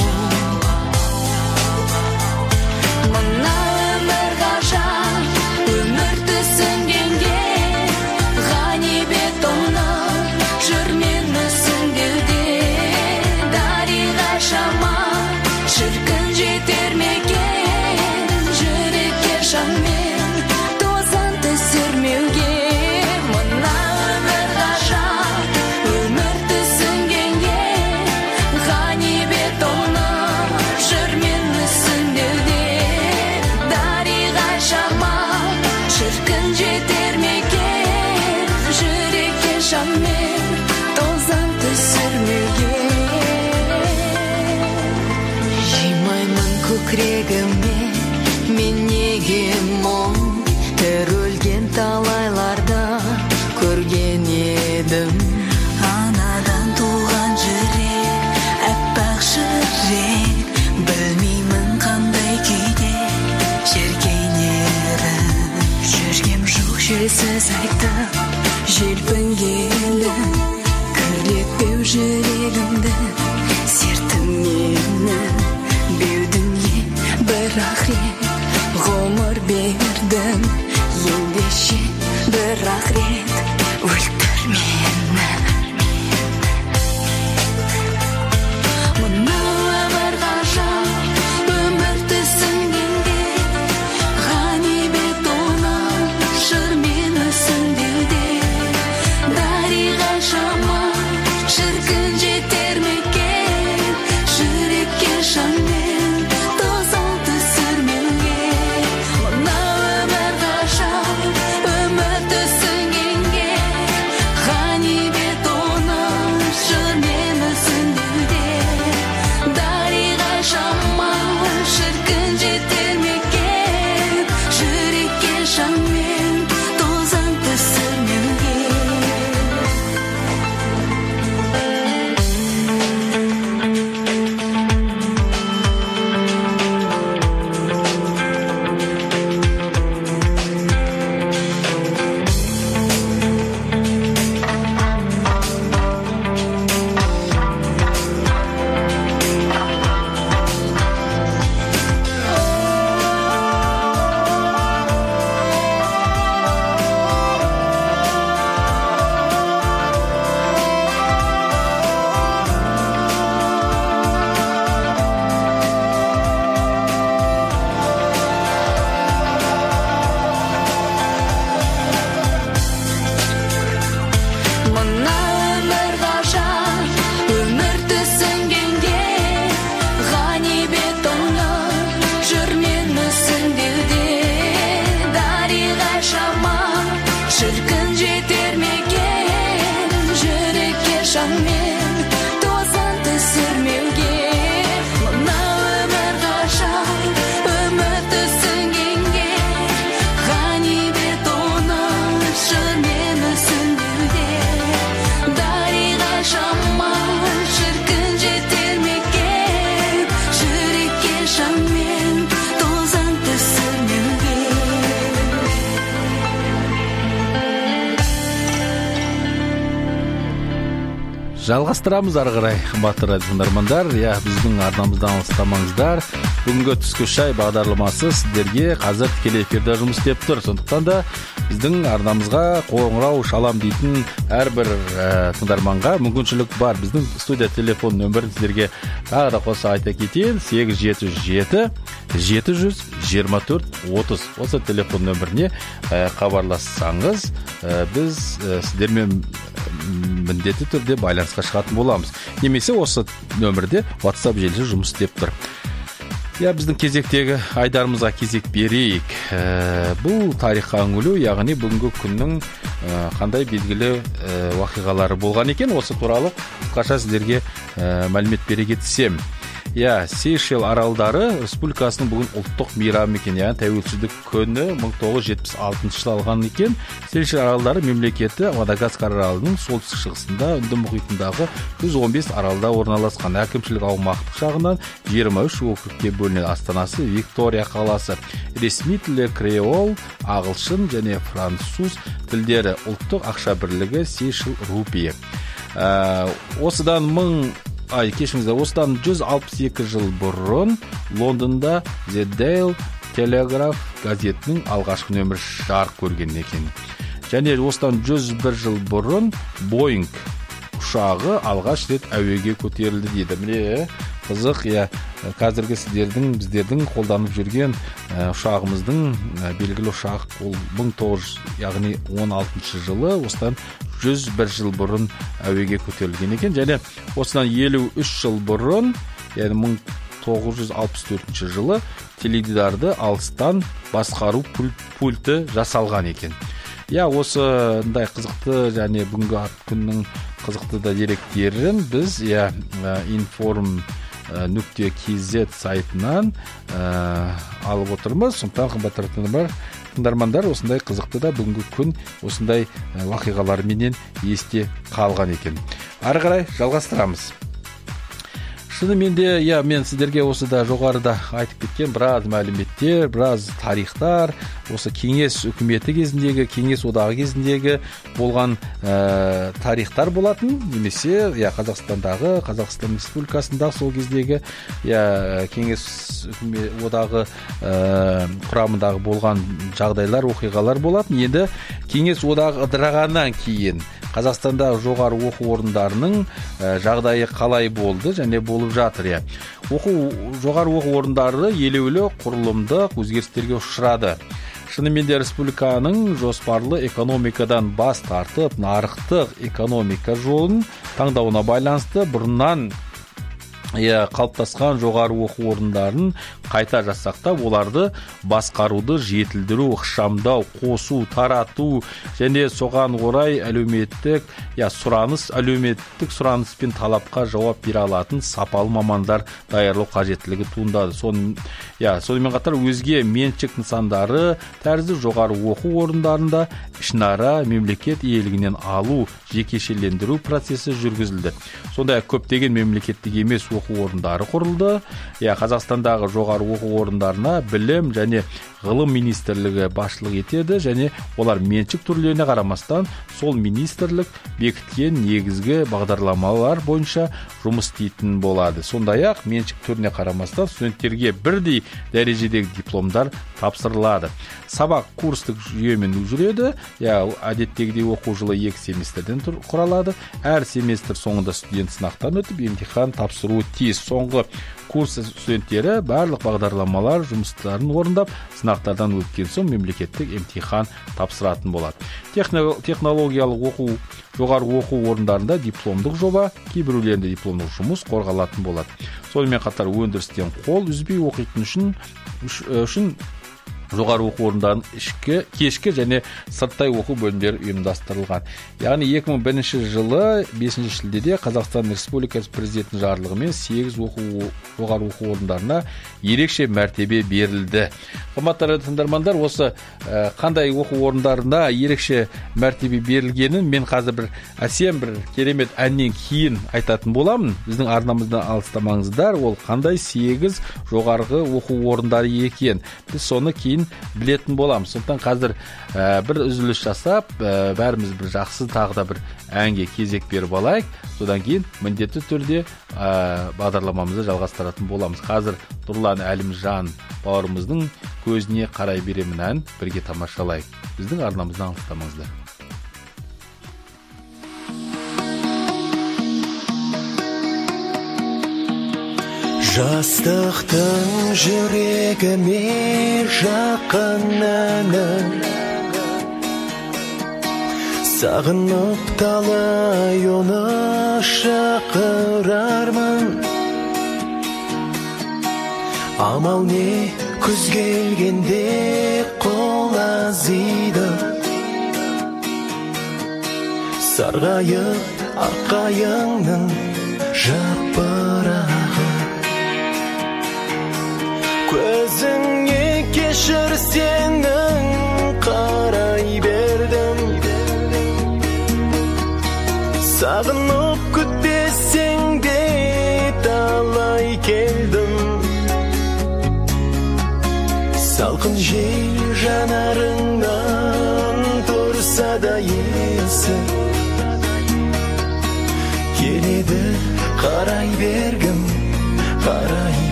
мына өмір ғажап өмір түсінгенге ғанибет оны жүрмені сүндеуде дариға шама шіркін жетер мекен жүрекке шаммен тозаң түсірмеуге мына өмір ғажап өмір түсінгенге ғанибет оны жүрмені сүндеуде дариға шама шіркін жетер мекен жүрекке шаммен тозаң түсірмеуге жимаймын көкірегіме мен неге мұң өлген талайларда көрген едім анадан туған жүрек әппақ жүрек білмеймін қандай күйде жеркенерін жүргем жоқ желсіз айтып желпінгенін кірлетпеу жүрегімді сертім мені беудіңе бірақ рет ғұмыр бердім ендеше бірақ рет өлтір мені мына өмір ғажап өмір түсінгенде ғанибет оны жыр мені сүндеуде дариға шама шіркін жетер мекен жүрекке шаммен тозаң түсірмеуге мына өмір ғажап өмір түсінгенге ғанибет оны жыр мені сүндеуде дариға шама шіркін жетер мекен жүрекке шаммен тозаң түсірмеуге мына өмір ғажап өмір түсінгенге ғанибет оны жүрмені сүндеуде дариға шама шіркін жетер мекен жүрекке шаммен тозаң түсірмеуге мына өмір ғажап өмір түсінгенге ғанибет оны жүрмені сүндеуде дариға шама шіркін жетер мекен жүрекке шаммен тозаң түсірмеуге Жалғастырамыз ары қарай қымбатты радио тыңдармандар. Я біздің арнамыздан алыстамаңыздар. Бүгінгі түскі шай бағдарламасы сіздерге қазір тікелей эфирде жұмыс істеп тұр. Сондықтан да біздің арнамызға қоңырау шалам дейтін әрбір тыңдарманға мүмкіншілік бар. Біздің студия телефон нөмірін сіздерге тағы да қоса айта кетейін: 877 724 30. Осы телефон нөміріне хабарлассаңыз, біз сіздермен міндетті түрде байланысқа шығатын боламыз. Немесе осы нөмірде WhatsApp желісі жұмыс істеп тұр. Біздің кезектегі айдарымызға кезек берейік. Бұл тарихқа үңілу, яғни бүгінгі күннің қандай белгілі уақиғалары болған екен, осы туралы қысқаша сіздерге мәлімет бере кетсем. Сейшел аралдары республикасының бүгін ұлттық мейрамы екен, яғни тәуелсіздік күні 1976 жылы алған екен. Сейшел аралдары мемлекеті Мадагаскар аралының солтүстік шығысында Үнді мұхитындағы 115 аралда орналасқан. Әкімшілік аумақтық жағынан 23 округке бөлінеді. Астанасы Виктория қаласы. Ресми тілі креол, ағылшын және француз тілдері. Ұлттық ақша бірлігі Сейшел рупии. Осыдан 162 жыл бұрын Лондонда The Daily Telegraph газетінің алғашқы нөмірі жарық көрген екен. Және осыдан 101 жыл бұрын Boeing ұшағы алғаш рет әуеге көтерілді дейді. Міне қызық, қазіргі біздердің қолданып жүрген ұшағымыздың белгілі ұшақ ол 1916 жылы осыдан 101 жыл бұрын әуеге көтерілген екен. Және осыдан 53 жыл бұрын, яғни 1964 жылы теледидарды алыстан басқару пульті жасалған екен. Осындай қызықты және бүгінгі күннің қызықты да деректерін біз inform.kz сайтынан алып отырмыз. Сондықтан қымбатты тыңдармандар, осындай қызықты да бүгінгі күн осындай уақиғаларменен есте қалған екен. Ары қарай жалғастырамыз. Шынымен де, мен сіздерге осы да жоғарыда айтып кеткен біраз мәліметтер, біраз тарихтар, осы кеңес үкіметі кезіндегі, кеңес одағы кезіндегі болған тарихтар болатын, немесе Қазақстан Республикасындағы сол кездегі кеңес одағы құрамындағы болған жағдайлар, оқиғалар болатын. Енді кеңес одағы ыдырағаннан кейін Қазақстанда жоғары оқу орындарының жағдайы қалай болды және болып жатыр. Жоғары оқу орындары елеулі құрылымдық өзгерістерге ұшырады. Шынымен де республиканың жоспарлы экономикадан бас тартып, нарықтық экономика жолын таңдауына байланысты бұрыннан қалыптасқан жоғары оқу орындарын қайта жасақтап, оларды басқаруды жетілдіру, ықшамдау, қосу, тарату және соған орай әлеуметтік сұраныс пен талапқа жауап бере алатын сапалы мамандар даярлау қажеттілігі туындады. Сонымен қатар өзге меншік нысандары тәрізді жоғары оқу орындарында ішінара мемлекет иелігінен алу, жекешелендіру процесі жүргізілді. Сондай көптеген мемлекеттік емес оқу орындары құрылды. Қазақстандағы жоғары оқу орындарына білім және ғылым министрлігі басшылық етеді және олар меншік түрлеріне қарамастан сол министрлік бекіткен негізгі бағдарламалар бойынша жұмыс істейтін болады. Сондай-ақ меншік түріне қарамастан студенттерге бірдей дәрежедегі дипломдар тапсырылады. Сабақ курстық жүйемен жүреді. Әдеттегідей оқу жылы 2 семестрден құралады. Әр семестр соңында студент сынақтан өтіп, емтихан тапсыруы тиіс. Соңғы курс студенттері барлық бағдарламалар жұмыстарын орындап, сынақтардан өткен соң мемлекеттік емтихан тапсыратын болады. Технологиялық жоғары оқу орындарында дипломдық жоба, кейбіреулерінде дипломдық жұмыс қорғалатын болады. Сонымен қатар өндірістен қол үзбей оқитын үшін жоғары оқу орындарының кешкі және сырттай оқу бөлімдері ұйымдастырылған. Яғни 2001 жылы 5 шілдеде Қазақстан Республикасы президентінің жарлығымен 8 жоғары оқу орындарына ерекше мәртебе берілді. Қымбатты тыңдармандар, осы қандай оқу орындарына ерекше мәртебе берілгенін мен қазір бір керемет әннен кейін айтатын боламын. Біздің арнамыздан алыстамаңыздар, ол қандай 8 жоғарғы оқу орындары екен. Біз соны кейін білетін боламыз. Сондықтан қазір бір үзіліс жасап, бәріміз бір жақсы тағы да бір әнге кезек беріп алайық. Содан кейін міндетті түрде бағдарламамызды жалғастыратын боламыз. Қазір Нұрлан Әлімжан бауырымыздың көзіне қарай беремін ән бірге тамашалайық. Біздің арнамыздан алыстамаңыздар. Жастықтың жүрегіме жақын әні, сағынып талай оны шақырармын. Амал не, күз келгенде қол азиды, сарғайып аққайыңның жапырағы.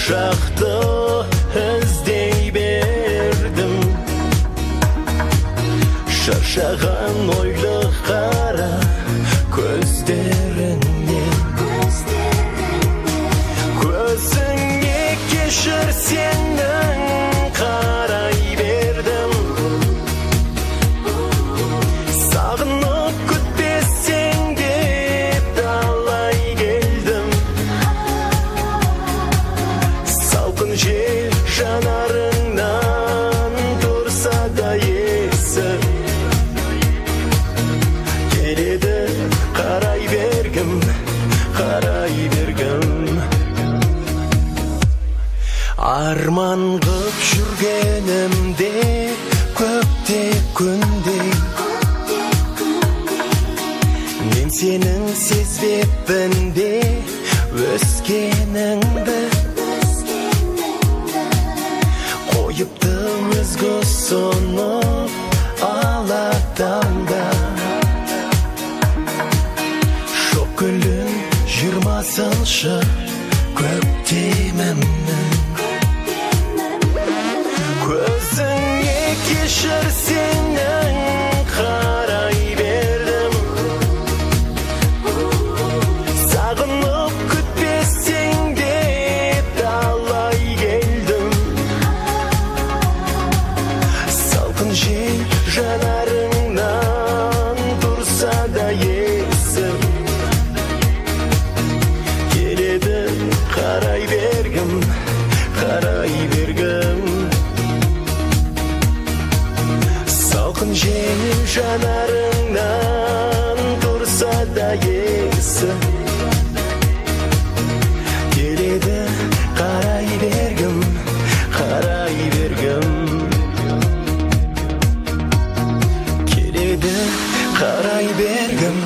жақты іздей бердім шаршаған ойлы қара көздеріңнен көзіңе кешір сенің қарай бердім сағынып күтпесең деп талай келдім салқын жел жанарыңнан тұрса да есім келеді қарай бергім арман қып жүргенімде көкте күндей мен сенің сезбеппін бе өскеніңді қойыптым өзге сонып алатауда шоқ гүлін 20-шы көктемімнің көзіңе кешір сенің қарай бердім сағынып күтпесең деп талай келдім салқын жел жанарыңнан тұрса да есім келеді қарай бергім салқын жел жанарыңнан тұрса да есім келеді қарай бергім келеді қарай бергім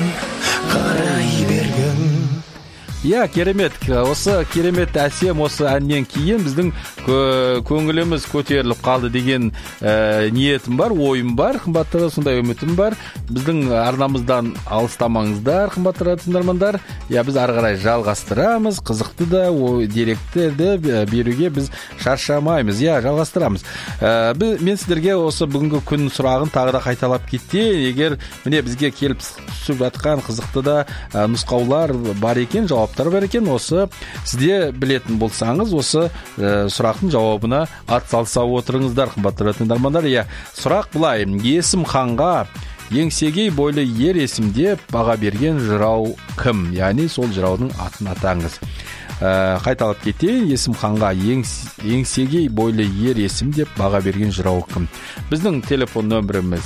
иә, керемет. Осы керемет әсем осы әннен кейін біздің көңіліміз көтеріліп қалды деген ниетім бар, ойым бар, қымбатты сондай үмітім бар. Біздің арнамыздан алыстамаңыздар, қымбатты тыңдармандар. Я біз ары қарай жалғастырамыз, қызықты да деректерді беруге біз шаршамаймыз. Я жалғастырамыз. Мен сіздерге осы бүгінгі күн сұрағын тағы да қайталап кетейін. Егер міне бізге келіп түсіп жатқан қызықты да нұсқаулар бар екен, жауаптар бар екен, осы сізде білетін болсаңыз, осы сұрақтың жауабына атсалыса отырыңыздар, қымбатты тыңдармандар. Иә, сұрақ былай: Есім ханға еңсегей бойлы ер есімде баға берген жырау кім? Яғни сол жыраудың атын атаңыз. Қайталап кетейін: Есім ханға еңсегей бойлы ер есім деп баға берген жырау кім? Біздің телефон нөміріміз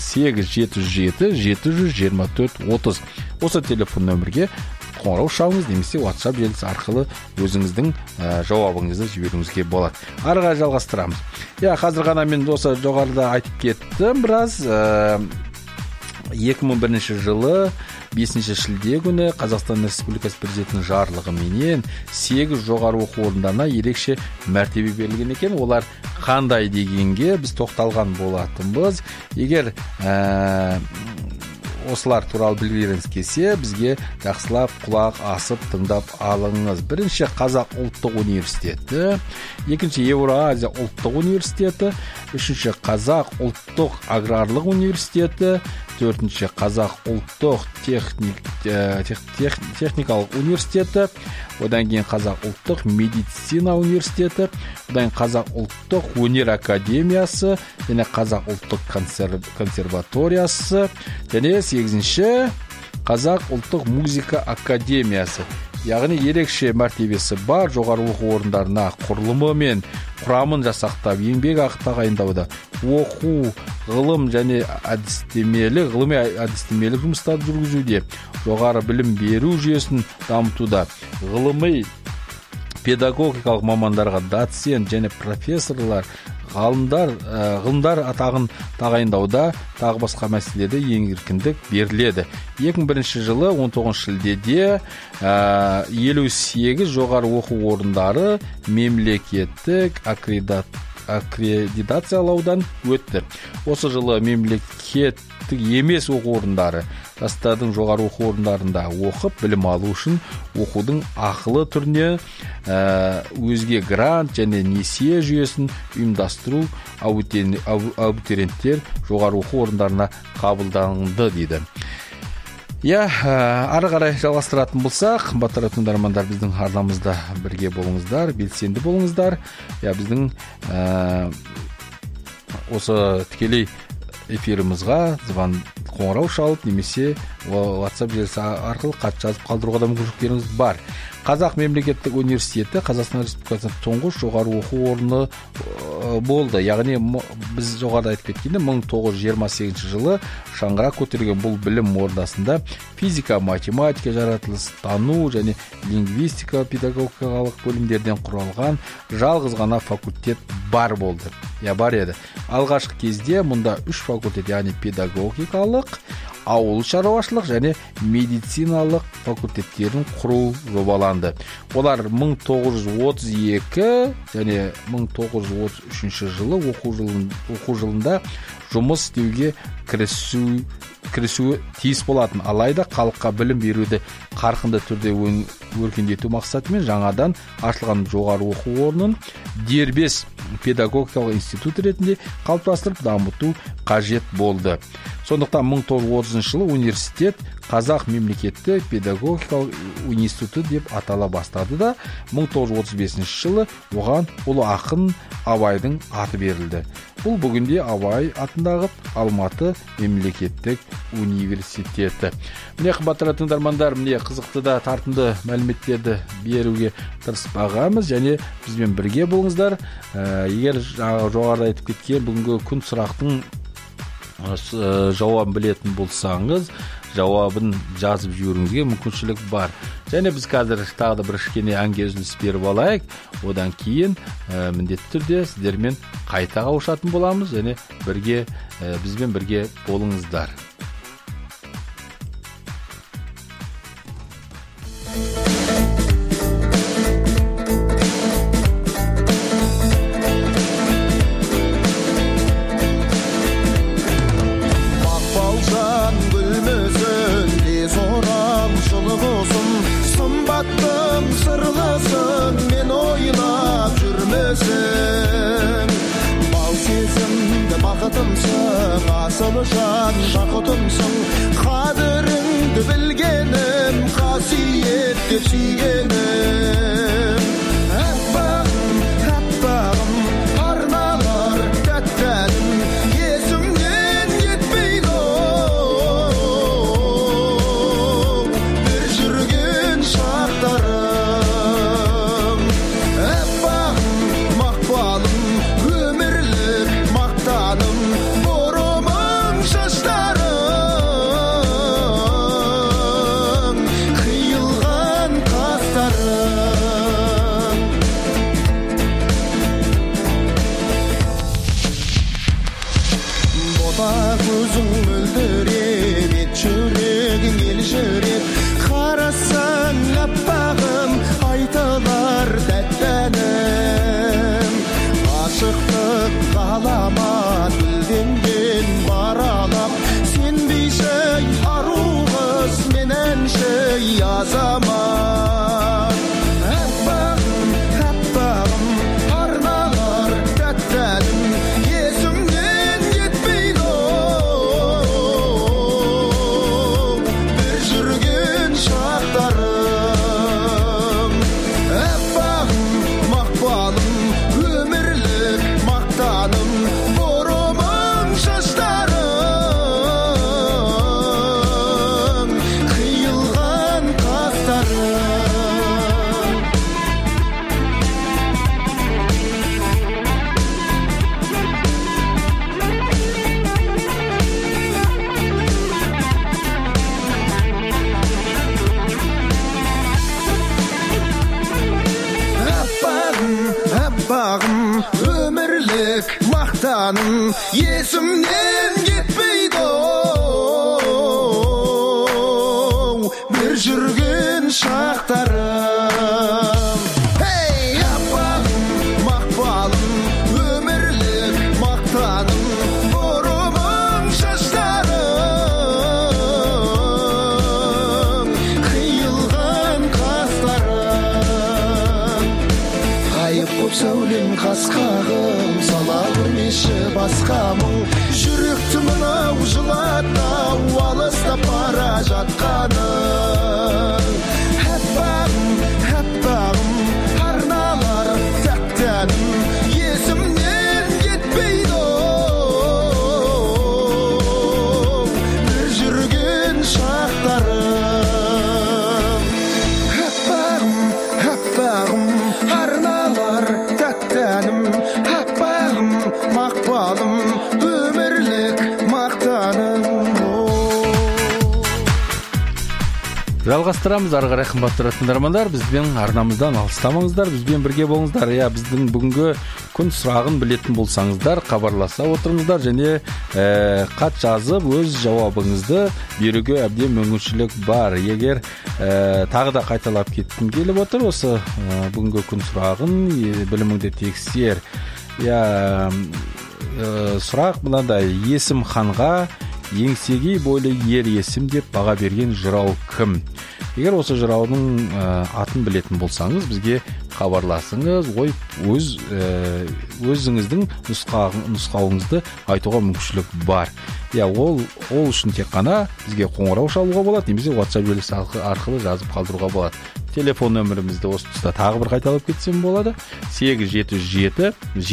877-724-30. Осы телефон нөмірге қоңырау шалыңыз, немесе WhatsApp желісі арқылы өзіңіздің жауабыңызды жіберуіңізге болады. Арыға жалғастырамыз. Я, қазір ғана мен осы жоғарыда айтып кеттім біраз. 2001 жылы 5 шілде күні Қазақстан Республикасы президентінің жарлығыменен 8 жоғары оқу орындарына ерекше мәртебе берілген екен. Олар қандай дегенге біз тоқталған болатынбыз. Егер осылар туралы білгілеріңіз келсе, бізге жақсылап құлақ асып тыңдап алыңыз. Бірінші, Қазақ ұлттық университеті; екінші, Еуразия ұлттық университеті; үшінші, Қазақ ұлттық аграрлық университеті; төртінші, Қазақ ұлттық техникалық университеті; одан кейін Қазақ ұлттық медицина университеті; одан кейін Қазақ ұлттық өнер академиясы, және Қазақ ұлттық консерваториясы, және 8-ші Қазақ ұлттық музыка академиясы. Яғни ерекше мәртебесі бар жоғары оқу орындарына құрылымы мен құрамын жасақтап, еңбек ақы тағайындауда, оқу, ғылым және ғылыми әдістемелік жұмыстарды жүргізуде, жоғары білім беру жүйесін дамытуда, ғылыми педагогикалық мамандарға доцент және профессорлар, ғылымдар атағын тағайындауда, тағы басқа мәселелерде еркіндік беріледі. 2001 жылы 19 шілдеде 58 жоғары оқу орындары мемлекеттік аккредитациялаудан өтті. Осы жылы мемлекеттік емес оқу орындары жастардың жоғары оқу орындарында оқып білім алу үшін оқудың ақылы түріне өзге грант және несие жүйесін ұйымдастыру абитуриенттер жоғары оқу орындарына қабылданды дейді. Ары қарай жалғастыратын болсақ, қымбатты тыңдармандар, біздің арнамызда бірге болыңыздар, белсенді болыңыздар. Біздің осы тікелей эфирімізға қоңырау шалып немесе WhatsApp желісі арқылы хат жазып қалдыруға да мүмкіншіліктеріңіз бар. Қазақ мемлекеттік университеті Қазақстан Республикасының тұңғыш жоғары оқу орны болды. Яғни біз жоғарыда айтып кеткенде 1928 жылы шаңырақ көтерген бұл білім ордасында физика, математика, жаратылыстану және лингвистика педагогикалық бөлімдерден құралған жалғыз ғана факультет бар болды. Бар еді. Алғашқы кезде мұнда 3 факультет, яғни педагогикалық, ауыл шаруашылық және медициналық факультеттерін құру жобаланды. Олар 1932 және 1933 жылы оқу жылында жұмыс істеуге кірісуі тиіс болатын. Алайда халыққа білім беруді қарқынды түрде өркендету мақсатымен жаңадан ашылған жоғары оқу орнын дербес педагогикалық институт ретінде қалыптастырып дамыту қажет болды. Сондықтан 1930 жылы университет Қазақ мемлекеттік педагогикалық институты деп атала бастады да 1935 жылы оған ұлы ақын Абайдың аты берілді. Бұл бүгінде Абай атындағы Алматы мемлекеттік университеті. Міне қымбатты тыңдармандар, міне қызықты да тартымды мәліметтерді беруге тырысып бағамыз және бізбен бірге болыңыздар. Егер жоғарыда айтып кеткен бүгінгі күн сұрақтың жауабын білетін болсаңыз, жауабын жазып жіберуіңізге мүмкіншілік бар. Және біз қазір тағы да бір кішкене әнге үзіліс беріп алайық. Одан кейін міндетті түрде сіздермен қайта қауышатын боламыз және бізбен бірге болыңыздар. Жан жақұтымсың, қадіріңді білгенім, қасиет деп сүйгенім. Әппағым, арналар тәттәдім, есімнен кетпейді бір жүрген шақтарым. Әппағым, мақпалым, өмірлік мақтаным, көзің мөлдіреп, ет жүрегің елжіреп, қарасаң аппағым, айтылар тәттәнім. Ғашықтық ғаламат гүлденген баралап, сенбейсің ару қыз, мен әнші азамат. Аппағым, аппағым, арналар тәттәнім, есімнен кетпейді бір жүрген шақтарым. Аппағым, мақпалым, өмірлік мақтаным, бұрымың шаштарым, қиылған қастарым. Аппағым, өмірлік мақтаным, есімнен кетпейді бір жүрген шақтарым. Аппағым, мақпалым, өмірлік мақтаным, бұрымың шаштарым, басқа мұң жүректі мынау жылатау алыстап бара жатқаның әппағым арналар тәттәнім есімнен кетпейді бір жүрген шақтарым әппағым арналар тәттәнім әппағым мақпалым өмірлік мақтаным. Жалғастырамыз ары қарай қымбатты тыңдармандар, бізбен арнамыздан алыстамаңыздар, бізбен бірге болыңыздар. Біздің бүгінгі күн сұрағын білетін болсаңыздар, хабарласа отырыңыздар және хат жазып өз жауабыңызды беруге әбден мүмкіншілік бар. Егер тағы да қайталап кеткім келіп отыр, осы бүгінгі күн сұрағын біліміңді тексер. Сұрақ мынандай: есім ханға еңсеге бойлы ер есім деп баға берген жырау кім? Егер осы жыраудың атын білетін болсаңыз, бізге хабарласыңыз, өзіңіздің нұсқауыңызды айтуға мүмкіншілік бар. Ол үшін тек қана бізге қоңырау шалуға болады, немесе WhatsApp желісі арқылы жазып қалдыруға болады. Телефон нөмірімізді осы тұста тағы бір қайталап кетсем болады: 877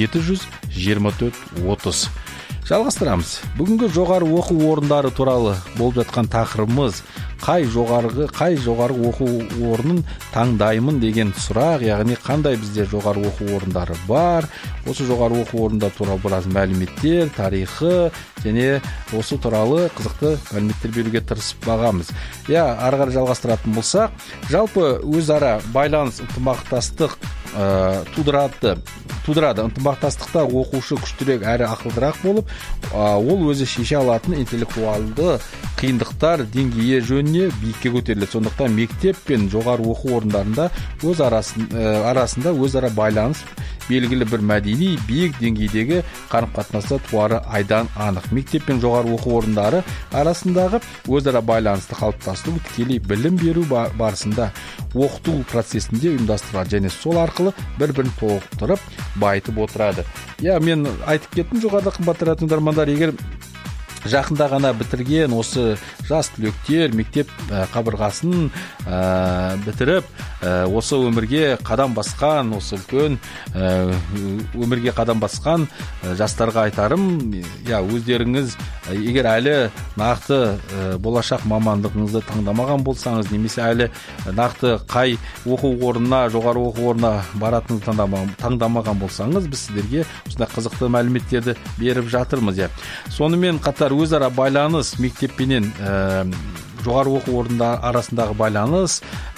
724 30. Жалғастырамыз. Бүгінгі жоғары оқу орындары туралы болып жатқан тақырыбымыз қай жоғары оқу орнын таңдаймын деген сұрақ, яғни қандай бізде жоғары оқу орындары бар, осы жоғары оқу орындар туралы біраз мәліметтер, тарихы және осы туралы қызықты мәліметтер беруге тырысып бағамыз. Ары қарай жалғастыратын болсақ, жалпы өзара байланыс ынтымақтастық тудырады. Ынтымақтастықта оқушы күштірек әрі ақылдырақ болып, ол өзі шеше алатын интеллектуалды қиындықтар деңгейі жөніне биікке көтеріледі. Сондықтан мектеп пен жоғары оқу орындарында өз арасында өзара байланыс белгілі бір мәдени биік деңгейдегі қарым-қатынаста туары айдан анық. Мектеп пен жоғары оқу орындары арасындағы өзара байланысты қалыптастыру тікелей білім беру барысында оқыту процесінде ұйымдастырылады және сол арқылы бір-бірін толықтырып байытып отырады. Мен айтып кеттім жоғарыда қымбатты тыңдармандар, егер жақында ғана бітірген осы жас түлектер мектеп қабырғасын бітіріп, осы өмірге қадам басқан, осы үлкен өмірге қадам басқан жастарға айтарым, өздеріңіз егер әлі нақты болашақ мамандығыңызды таңдамаған болсаңыз, немесе әлі нақты қай оқу орнына, жоғары оқу орнына баратыныңызды таңдамаған болсаңыз, біз сіздерге осындай қызықты мәліметтерді беріп жатырмыз. Сонымен қатар өзара байланыс, мектеппенен жоғары оқу орындар арасындағы байланыс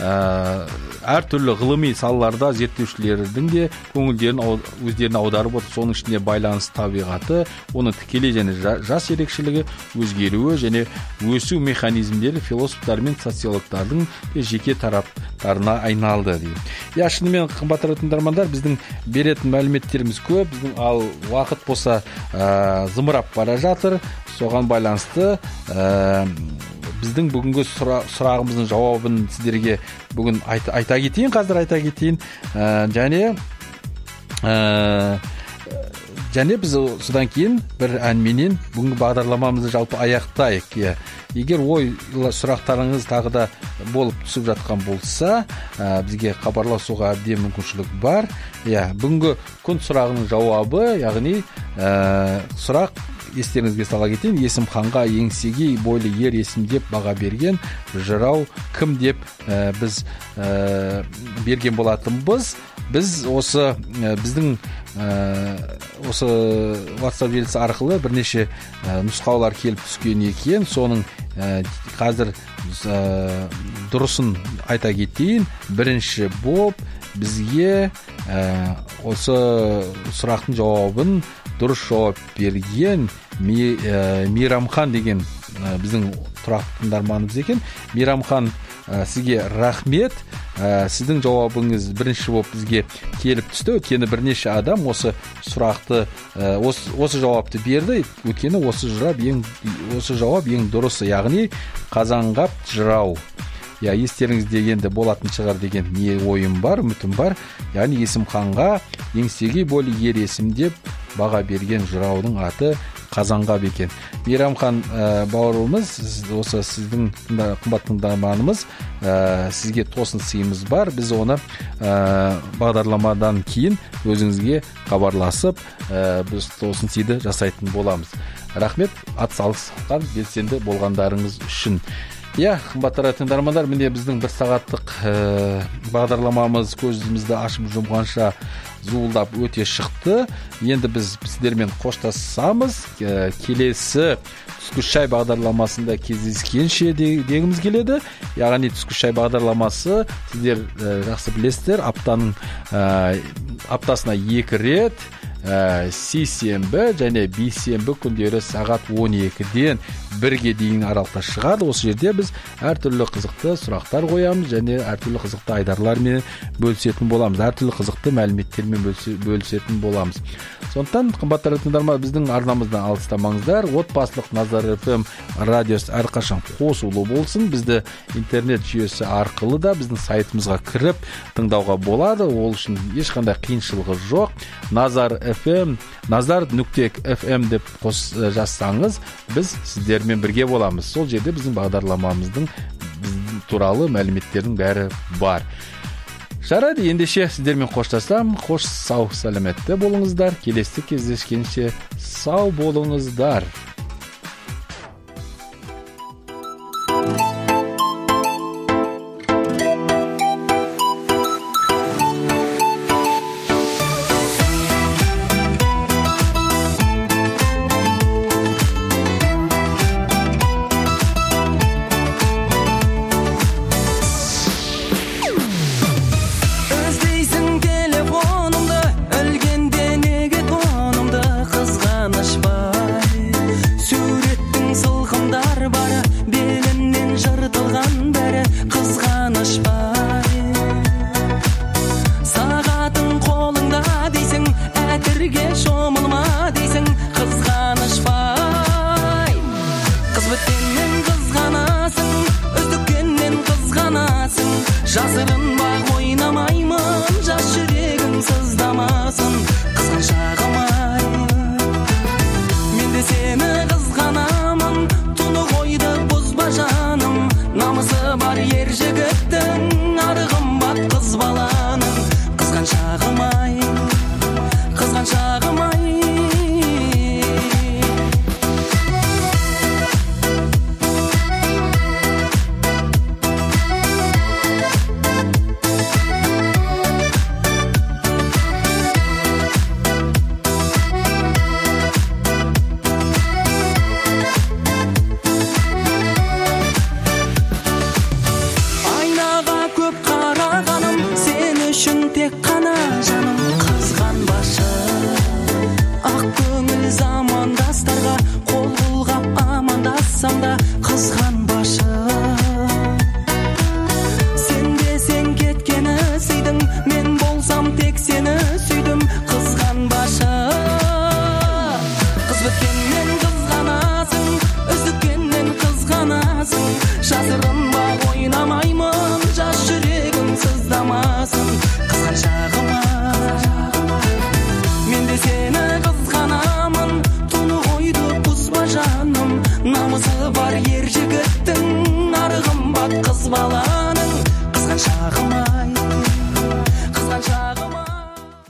әртүрлі ғылыми салаларда зерттеушілердің де көңілдерін өздеріне аударып отыр. Соның ішінде байланыс табиғаты, оның тікелей және жас ерекшелігі, өзгеруі және өсу механизмдері философтар мен социологтардың жеке тараптарына айналды. Шынымен қымбатты тыңдармандар, біздің беретін мәліметтеріміз көп, ал уақыт болса зымырап бара жатыр. Соған байланысты біздің бүгінгі сұрағымыздың жауабын сіздерге бүгін айта кетейін. Және біз содан кейін бір әнменен бүгінгі бағдарламамызды жалпы аяқтайық. Егер сұрақтарыңыз тағы да болып түсіп жатқан болса, бізге хабарласуға әбден мүмкіншілік бар. Бүгінгі күн сұрағының жауабы, яғни сұрақ, естеріңізге сала кетейін: есім ханға еңсеге бойлы ер есім деп баға берген жырау кім деп біз берген болатынбыз. Біз біздің осы WhatsApp желісі арқылы бірнеше нұсқаулар келіп түскен екен. Соның қазір дұрысын айта кетейін. Бірінші боп бізге осы сұрақтың жауабын дұрыс жауап берген Мейрамхан деген біздің тұрақты тыңдарманымыз екен. Мейрамхан, сізге рахмет. Сіздің жауабыңыз бірінші болып бізге келіп түсті. Өйткені бірнеше адам осы сұрақты, осы жауапты берді. Өйткені осы жауап ең дұрысы, яғни Қазанғап жырау. естеріңізде енді болатын шығар деген не ойым бар, үмітім бар. Яғни Есімханға еңсеге боли ер есім деп баға берген жыраудың аты Қазанғап екен. Мейрамхан бауырымыз, осы сіздің қымбат тыңдарманымыз, сізге тосын сыйымыз бар. Біз оны бағдарламадан кейін өзіңізге хабарласып, біз тосын сыйды жасайтын боламыз. Рахмет, атсалысқан белсенді болғандарыңыз үшін. Қымбатты тыңдармандар, міне біздің 1 сағаттық бағдарламамыз көзімізді ашып жұмғанша зуылдап өте шықты. Енді біз сіздермен қоштасамыз. Келесі түскі шай бағдарламасында кездескенше дегіміз келеді. Яғни түскі шай бағдарламасы сіздер жақсы білесіздер, аптасына 2 рет сейсенбі және бейсенбі күндері сағат 12-ден 1-ге дейін аралықта шығады. Осы жерде біз әртүрлі қызықты сұрақтар қоямыз және әртүрлі қызықты айдарлармен бөлісетін боламыз. Әртүрлі қызықты мәліметтермен бөлісетін боламыз. Сондықтан, қымбатты тыңдармандар, біздің арнамыздан алыстамаңыздар. Отбасылық Назар FM радиосы әрқашан қосулы болсын. Бізді интернет жүйесі арқылы да біздің сайтымызға кіріп тыңдауға болады. Ол үшін ешқандай қиыншылығы жоқ. Назар FM, nazar.fm деп жазсаңыз, біз сіздермен бірге боламыз. Сол жерде біздің бағдарламамыздың туралы мәліметтердің бәрі бар. Жарайды, ендеше сіздермен қоштасам. Қош, сау, сәлеметті болыңыздар. Келесі кездескенше сау болыңыздар. Жазыр